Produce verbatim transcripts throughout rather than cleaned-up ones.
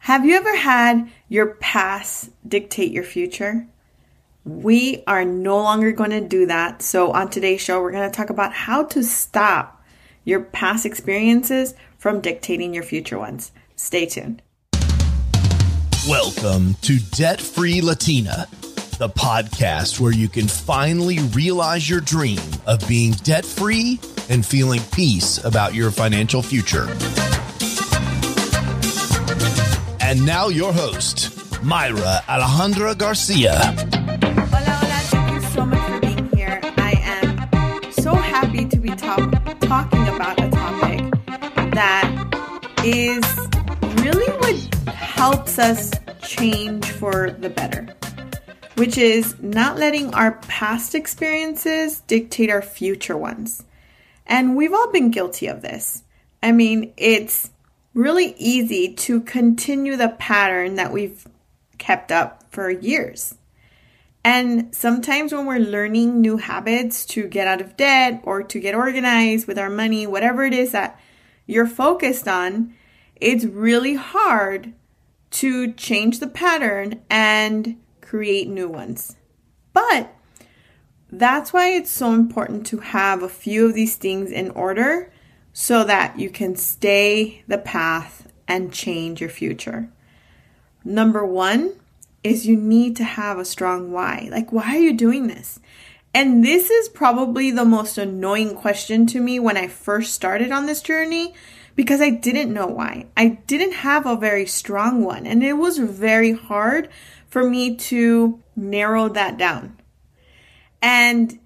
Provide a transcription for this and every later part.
Have you ever had your past dictate your future? We are no longer going to do that. So on today's show, we're going to talk about how to stop your past experiences from dictating your future ones. Stay tuned. Welcome to Debt Free Latina, the podcast where you can finally realize your dream of being debt free and feeling peace about your financial future. And now your host, Mayra Alejandra Garcia. Hola, hola. Thank you so much for being here. I am so happy to be talk- talking about a topic that is really what helps us change for the better, which is not letting our past experiences dictate our future ones. And we've all been guilty of this. I mean, it's really easy to continue the pattern that we've kept up for years. And sometimes when we're learning new habits to get out of debt or to get organized with our money, whatever it is that you're focused on, it's really hard to change the pattern and create new ones. But that's why it's so important to have a few of these things in order so that you can stay the path and change your future. Number one is you need to have a strong why. Like, why are you doing this? And this is probably the most annoying question to me when I first started on this journey, because I didn't know why. I didn't have a very strong one, and it was very hard for me to narrow that down. And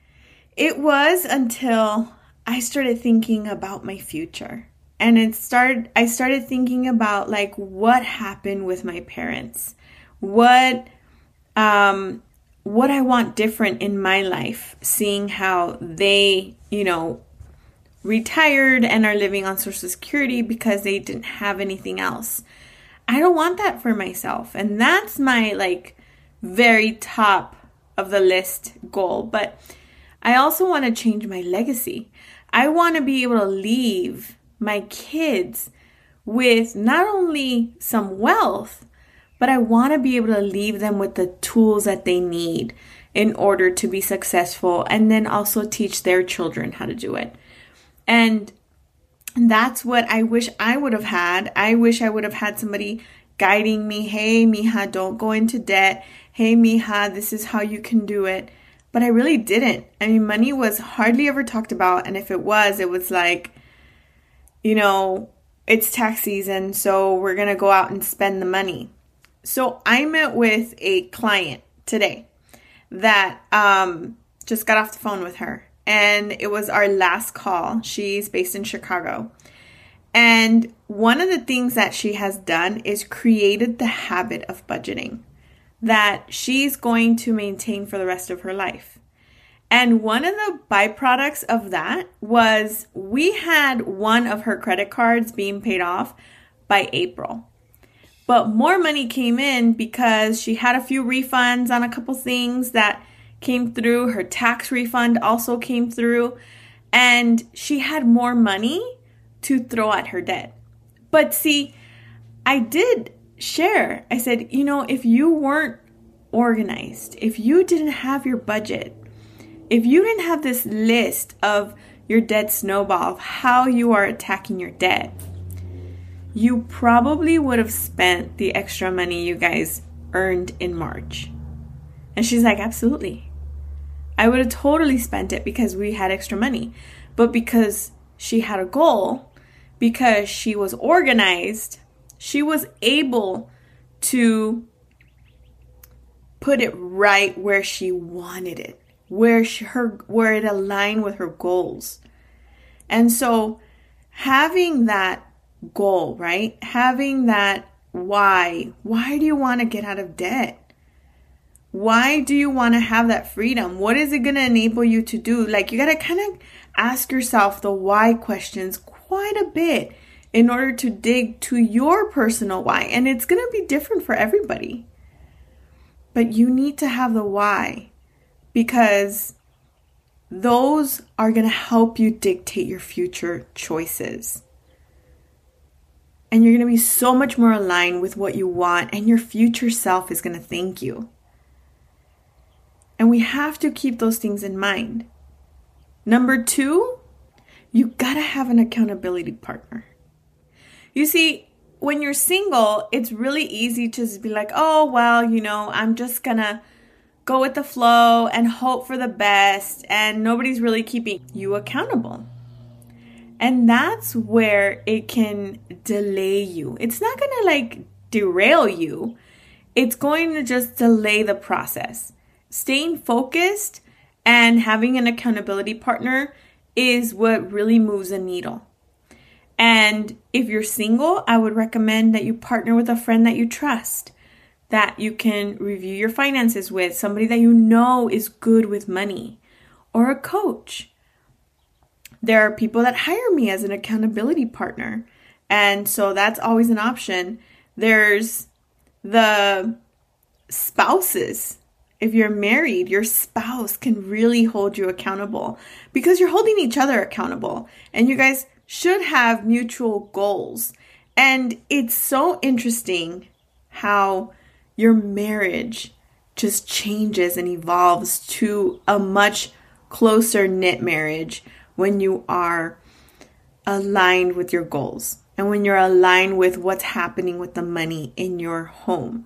it was until I started thinking about my future. And it started I started thinking about like what happened with my parents. What um what I want different in my life, seeing how they, you know, retired and are living on Social Security because they didn't have anything else. I don't want that for myself. And that's my like very top of the list goal. But I also want to change my legacy. I want to be able to leave my kids with not only some wealth, but I want to be able to leave them with the tools that they need in order to be successful, and then also teach their children how to do it. And that's what I wish I would have had. I wish I would have had somebody guiding me. Hey, mija, don't go into debt. Hey, mija, this is how you can do it. But I really didn't. I mean, money was hardly ever talked about. And if it was, it was like, you know, it's tax season, so we're going to go out and spend the money. So I met with a client today that um, just got off the phone with her. And it was our last call. She's based in Chicago. And one of the things that she has done is created the habit of budgeting that she's going to maintain for the rest of her life. And one of the byproducts of that was we had one of her credit cards being paid off by April. But more money came in because she had a few refunds on a couple things that came through. Her tax refund also came through. And she had more money to throw at her debt. But see, I did share. I said, you know, if you weren't organized, if you didn't have your budget, if you didn't have this list of your debt snowball, of how you are attacking your debt, you probably would have spent the extra money you guys earned in March. And she's like, absolutely. I would have totally spent it because we had extra money. But because she had a goal, because she was organized, she was able to put it right where she wanted it, where she, her where it aligned with her goals. And so having that goal, right? Having that why, why do you want to get out of debt? Why do you want to have that freedom? What is it going to enable you to do? Like, you got to kind of ask yourself the why questions quite a bit in order to dig to your personal why. And it's going to be different for everybody. But you need to have the why, because those are going to help you dictate your future choices. And you're going to be so much more aligned with what you want, and your future self is going to thank you. And we have to keep those things in mind. Number two, you got to have an accountability partner. You see, when you're single, it's really easy to just be like, oh, well, you know, I'm just going to go with the flow and hope for the best, and nobody's really keeping you accountable. And that's where it can delay you. It's not going to like derail you. It's going to just delay the process. Staying focused and having an accountability partner is what really moves the needle. And if you're single, I would recommend that you partner with a friend that you trust, that you can review your finances with, somebody that you know is good with money, or a coach. There are people that hire me as an accountability partner, and so that's always an option. There's the spouses. If you're married, your spouse can really hold you accountable because you're holding each other accountable, and you guys should have mutual goals. And it's so interesting how your marriage just changes and evolves to a much closer knit marriage when you are aligned with your goals and when you're aligned with what's happening with the money in your home.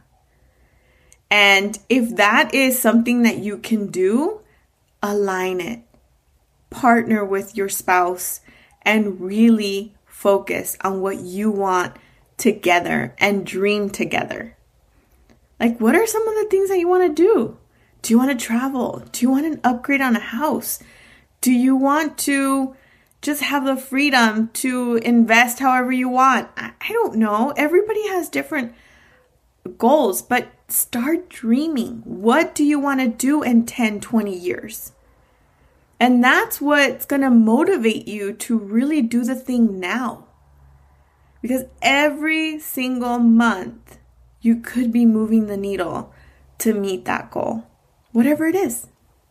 And if that is something that you can do, align it. Partner with your spouse and really focus on what you want together and dream together. Like, what are some of the things that you want to do? Do you want to travel? Do you want an upgrade on a house? Do you want to just have the freedom to invest however you want? I don't know. Everybody has different goals, but start dreaming. What do you want to do in ten, twenty years? And that's what's going to motivate you to really do the thing now. Because every single month, you could be moving the needle to meet that goal, whatever it is.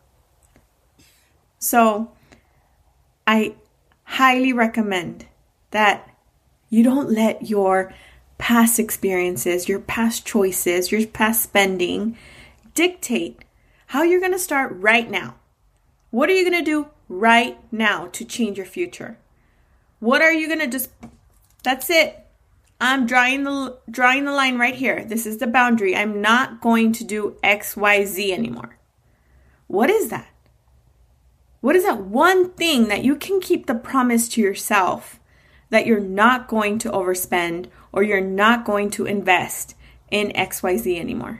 So I highly recommend that you don't let your past experiences, your past choices, your past spending dictate how you're going to start right now. What are you going to do right now to change your future? What are you going to just, that's it. I'm drawing the drawing the line right here. This is the boundary. I'm not going to do X, Y, Z anymore. What is that? What is that one thing that you can keep the promise to yourself that you're not going to overspend or you're not going to invest in X, Y, Z anymore?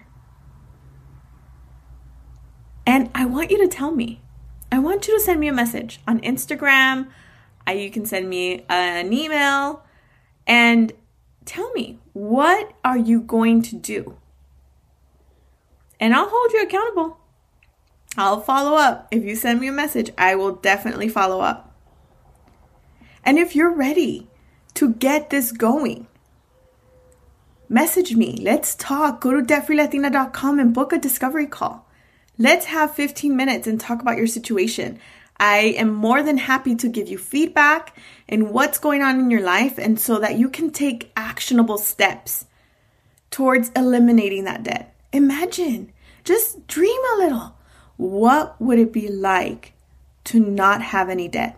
And I want you to tell me. I want you to send me a message on Instagram. I, you can send me an email and tell me, what are you going to do? And I'll hold you accountable. I'll follow up. If you send me a message, I will definitely follow up. And if you're ready to get this going, message me. Let's talk. Go to debt free latina dot com and book a discovery call. Let's have fifteen minutes and talk about your situation. I am more than happy to give you feedback and what's going on in your life, and so that you can take actionable steps towards eliminating that debt. Imagine, just dream a little. What would it be like to not have any debt?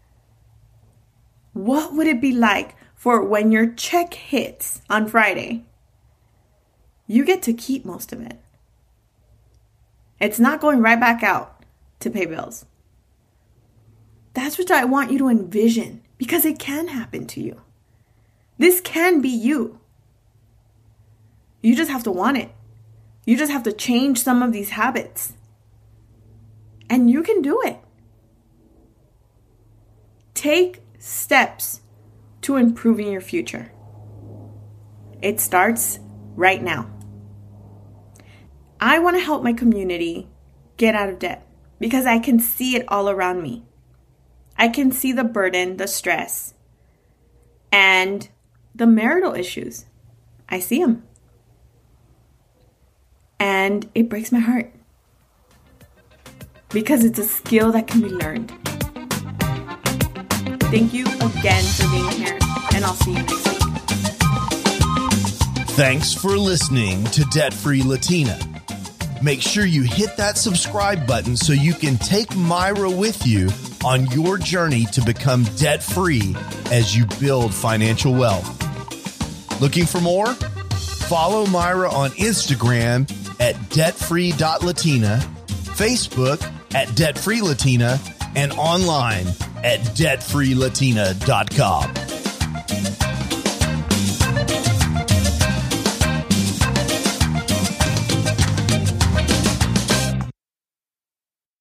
What would it be like for when your check hits on Friday? You get to keep most of it. It's not going right back out to pay bills. That's what I want you to envision, because it can happen to you. This can be you. You just have to want it. You just have to change some of these habits. And you can do it. Take steps to improving your future. It starts right now. I want to help my community get out of debt because I can see it all around me. I can see the burden, the stress, and the marital issues. I see them. And it breaks my heart because it's a skill that can be learned. Thank you again for being here, and I'll see you next week. Thanks for listening to Debt Free Latina. Make sure you hit that subscribe button so you can take Myra with you on your journey to become debt-free as you build financial wealth. Looking for more? Follow Myra on Instagram at debt free dot latina, Facebook at debt free latina, and online at debt free latina dot com.